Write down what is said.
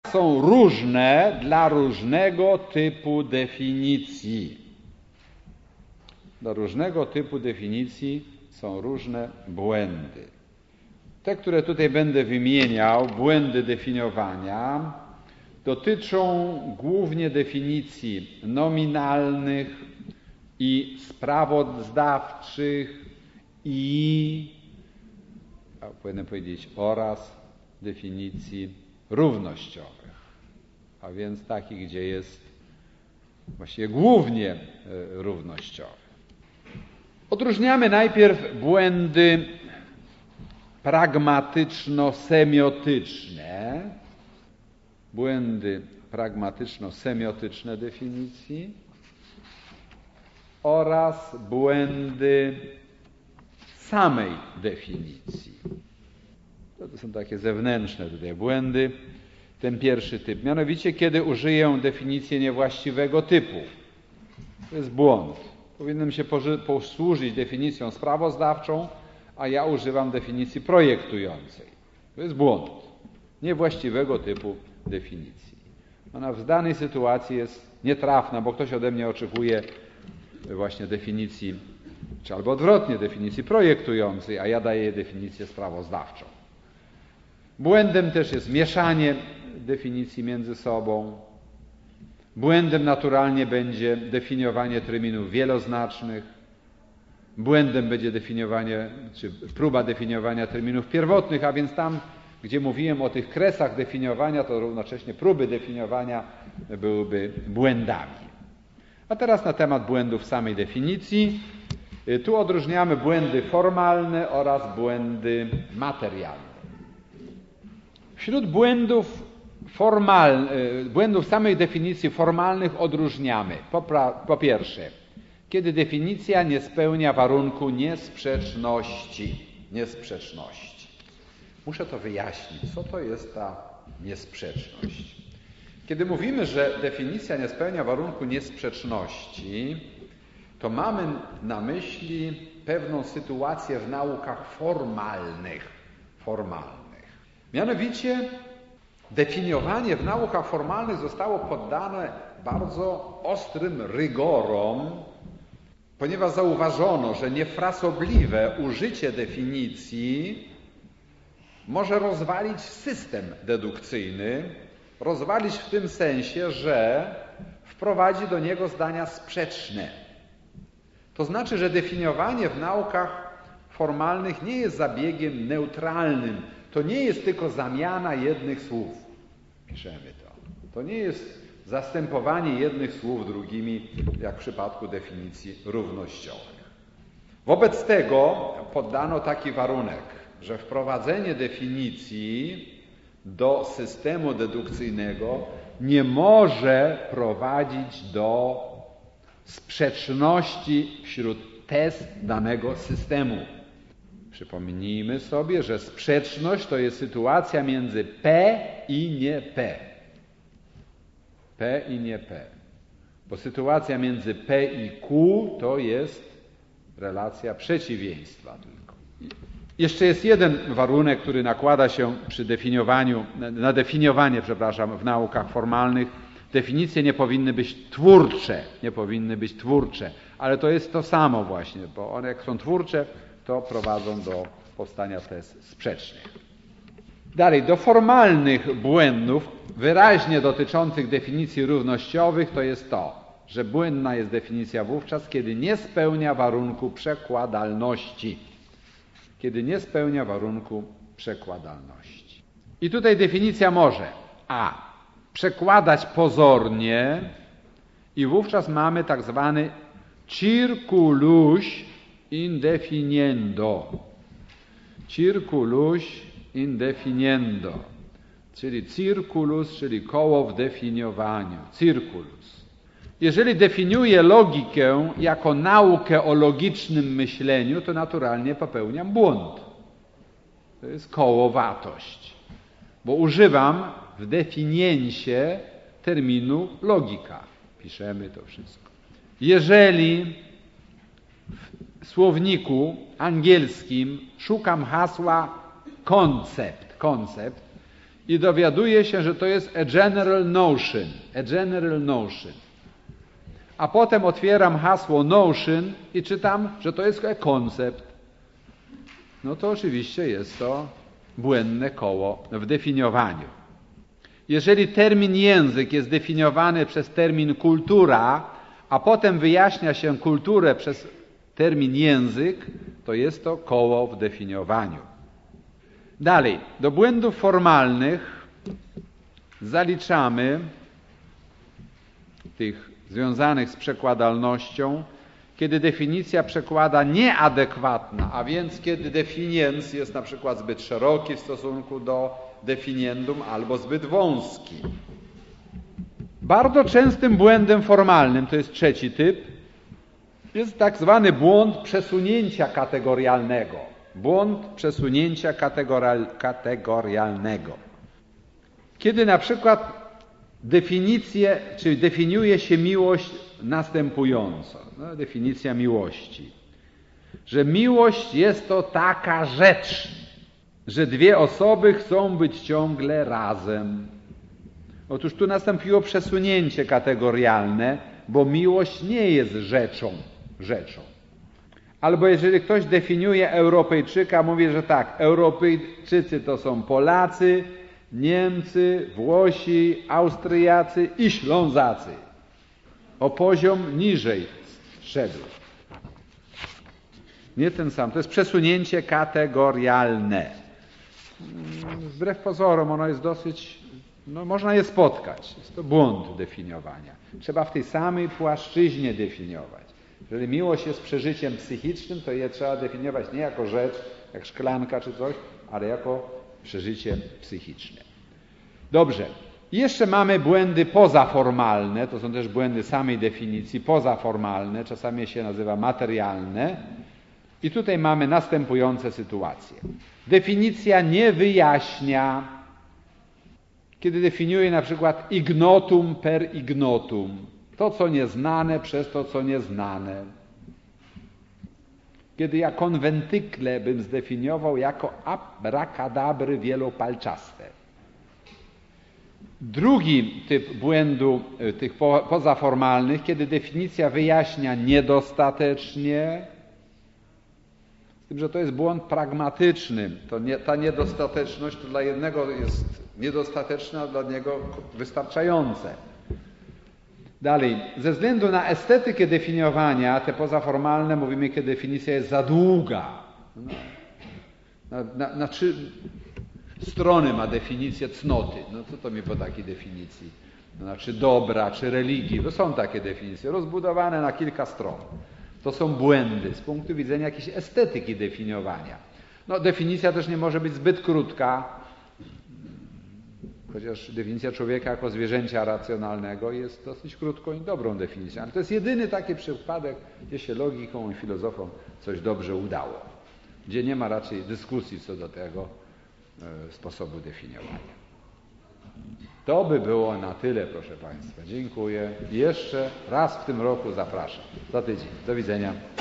są różne dla różnego typu definicji. Do różnego typu definicji są różne błędy. Te, które tutaj będę wymieniał, błędy definiowania, dotyczą głównie definicji nominalnych i sprawozdawczych powinienem powiedzieć oraz definicji równościowych, a więc takich, gdzie jest właściwie głównie równościowy. Odróżniamy najpierw błędy pragmatyczno-semiotyczne definicji oraz błędy samej definicji. To są takie zewnętrzne tutaj błędy. Ten pierwszy typ, mianowicie kiedy użyję definicji niewłaściwego typu. To jest błąd. Powinienem się posłużyć definicją sprawozdawczą, a ja używam definicji projektującej. To jest błąd. Niewłaściwego typu definicji. Ona w danej sytuacji jest nietrafna, bo ktoś ode mnie oczekuje właśnie definicji, czy albo odwrotnie, definicji projektującej, a ja daję definicję sprawozdawczą. Błędem też jest mieszanie definicji między sobą. Błędem naturalnie będzie definiowanie terminów wieloznacznych. Błędem będzie definiowanie, czy próba definiowania terminów pierwotnych, a więc tam, gdzie mówiłem o tych kresach definiowania, to równocześnie próby definiowania byłyby błędami. A teraz na temat błędów samej definicji. Tu odróżniamy błędy formalne oraz błędy materialne. Wśród błędów samej definicji formalnych odróżniamy po pierwsze, kiedy definicja nie spełnia warunku niesprzeczności. Muszę to wyjaśnić, co to jest ta niesprzeczność. Kiedy mówimy, że definicja nie spełnia warunku niesprzeczności, to mamy na myśli pewną sytuację w naukach formalnych. Mianowicie definiowanie w naukach formalnych zostało poddane bardzo ostrym rygorom, ponieważ zauważono, że niefrasobliwe użycie definicji może rozwalić system dedukcyjny, rozwalić w tym sensie, że wprowadzi do niego zdania sprzeczne. To znaczy, że definiowanie w naukach formalnych nie jest zabiegiem neutralnym. To nie jest tylko zamiana jednych słów. Piszemy to. To nie jest zastępowanie jednych słów drugimi, jak w przypadku definicji równościowych. Wobec tego poddano taki warunek, że wprowadzenie definicji do systemu dedukcyjnego nie może prowadzić do sprzeczności wśród tez danego systemu. Przypomnijmy sobie, że sprzeczność to jest sytuacja między P i nie P. P i nie P. Bo sytuacja między P i Q to jest relacja przeciwieństwa tylko. Jeszcze jest jeden warunek, który nakłada się przy definiowaniu, na definiowanie, w naukach formalnych. Definicje nie powinny być twórcze, ale to jest to samo właśnie, bo one jak są twórcze, to prowadzą do powstania tez sprzecznych. Dalej, do formalnych błędów wyraźnie dotyczących definicji równościowych to jest to, że błędna jest definicja wówczas, kiedy nie spełnia warunku przekładalności. I tutaj definicja może przekładać pozornie i wówczas mamy tak zwany circulus indefiniendo, czyli circulus, czyli koło w definiowaniu, circulus. Jeżeli definiuję logikę jako naukę o logicznym myśleniu, to naturalnie popełniam błąd. To jest kołowatość, bo używam w definiencie terminu logika. Piszemy to wszystko. Jeżeli w słowniku angielskim szukam hasła koncept i dowiaduję się, że to jest a general notion. A potem otwieram hasło notion i czytam, że to jest koncept. No to oczywiście jest to błędne koło w definiowaniu. Jeżeli termin język jest definiowany przez termin kultura, a potem wyjaśnia się kulturę przez termin język, to jest to koło w definiowaniu. Dalej, do błędów formalnych zaliczamy tych związanych z przekładalnością, kiedy definicja przekłada nieadekwatna, a więc kiedy definiens jest na przykład zbyt szeroki w stosunku do definiendum albo zbyt wąski. Bardzo częstym błędem formalnym, to jest trzeci typ, jest tak zwany błąd przesunięcia kategorialnego. Błąd przesunięcia kategorialnego. Kiedy na przykład definiuje się miłość następująco. No, definicja miłości. Że miłość jest to taka rzecz, że dwie osoby chcą być ciągle razem. Otóż tu nastąpiło przesunięcie kategorialne, bo miłość nie jest rzeczą. Albo jeżeli ktoś definiuje Europejczyka, mówi, że tak, Europejczycy to są Polacy, Niemcy, Włosi, Austriacy i Ślązacy. O poziom niżej szedł. Nie ten sam. To jest przesunięcie kategorialne. Wbrew pozorom ono jest dosyć, można je spotkać. Jest to błąd definiowania. Trzeba w tej samej płaszczyźnie definiować. Jeżeli miłość jest przeżyciem psychicznym, to je trzeba definiować nie jako rzecz, jak szklanka czy coś, ale jako przeżycie psychiczne. Dobrze. Jeszcze mamy błędy pozaformalne, to są też błędy samej definicji, pozaformalne, czasami się nazywa materialne. I tutaj mamy następujące sytuacje. Definicja nie wyjaśnia, kiedy definiuje na przykład ignotum per ignotum, to co nieznane przez to co nieznane. Kiedy ja konwentykle bym zdefiniował jako abracadabry wielopalczaste. Drugi typ błędu tych pozaformalnych, kiedy definicja wyjaśnia niedostatecznie, z tym, że to jest błąd pragmatyczny. Ta niedostateczność to dla jednego jest niedostateczna, a dla niego wystarczające. Dalej, ze względu na estetykę definiowania, te pozaformalne mówimy, kiedy definicja jest za długa. Na 3 strony ma definicję cnoty. No co to mi po takiej definicji? Czy dobra, czy religii. To są takie definicje, rozbudowane na kilka stron. To są błędy z punktu widzenia jakiejś estetyki definiowania. Definicja też nie może być zbyt krótka, chociaż definicja człowieka jako zwierzęcia racjonalnego jest dosyć krótką i dobrą definicją. Ale to jest jedyny taki przypadek, gdzie się logiką i filozofom coś dobrze udało. Gdzie nie ma raczej dyskusji co do tego sposobu definiowania. To by było na tyle, proszę Państwa. Dziękuję. Jeszcze raz w tym roku zapraszam. Za tydzień. Do widzenia.